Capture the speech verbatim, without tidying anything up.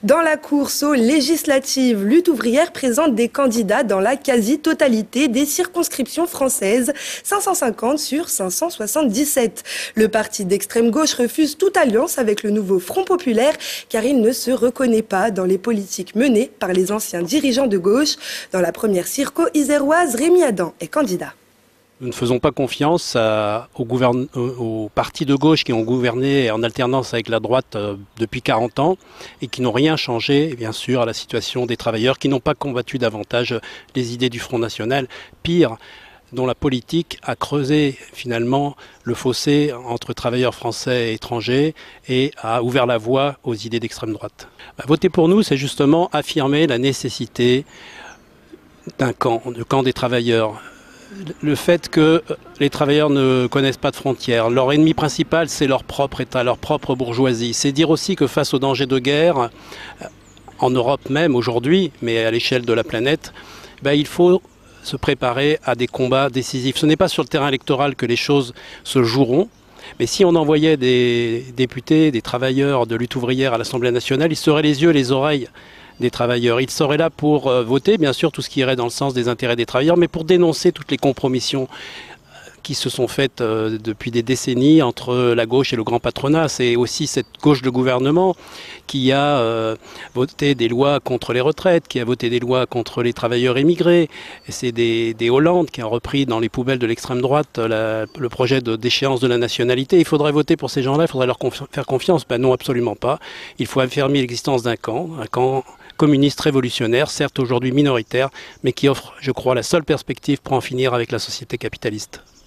Dans la course aux législatives, Lutte ouvrière présente des candidats dans la quasi-totalité des circonscriptions françaises, cinq cent cinquante sur cinq cent soixante-dix-sept. Le parti d'extrême gauche refuse toute alliance avec le nouveau Front populaire car il ne se reconnaît pas dans les politiques menées par les anciens dirigeants de gauche. Dans la première circo iséroise, Rémi Adam est candidat. Nous ne faisons pas confiance à, aux, gouverne, aux partis de gauche qui ont gouverné en alternance avec la droite euh, depuis quarante ans et qui n'ont rien changé, bien sûr, à la situation des travailleurs, qui n'ont pas combattu davantage les idées du Front National. Pire, dont la politique a creusé finalement le fossé entre travailleurs français et étrangers et a ouvert la voie aux idées d'extrême droite. Voter pour nous, c'est justement affirmer la nécessité d'un camp, du camp des travailleurs. Le fait que les travailleurs ne connaissent pas de frontières, leur ennemi principal c'est leur propre État, leur propre bourgeoisie. C'est dire aussi que face aux dangers de guerre, en Europe même aujourd'hui, mais à l'échelle de la planète, ben, il faut se préparer à des combats décisifs. Ce n'est pas sur le terrain électoral que les choses se joueront. Mais si on envoyait des députés, des travailleurs de lutte ouvrière à l'Assemblée nationale, ils seraient les yeux et les oreilles des travailleurs. Ils seraient là pour euh, voter, bien sûr, tout ce qui irait dans le sens des intérêts des travailleurs, mais pour dénoncer toutes les compromissions qui se sont faites euh, depuis des décennies entre la gauche et le grand patronat. C'est aussi cette gauche de gouvernement qui a euh, voté des lois contre les retraites, qui a voté des lois contre les travailleurs émigrés. Et c'est des, des Hollande qui ont repris dans les poubelles de l'extrême droite la, le projet de déchéance de la nationalité. Il faudrait voter pour ces gens-là, il faudrait leur confi- faire confiance. Ben non, absolument pas. Il faut affirmer l'existence d'un camp, un camp communiste révolutionnaire, certes aujourd'hui minoritaire, mais qui offre, je crois, la seule perspective pour en finir avec la société capitaliste.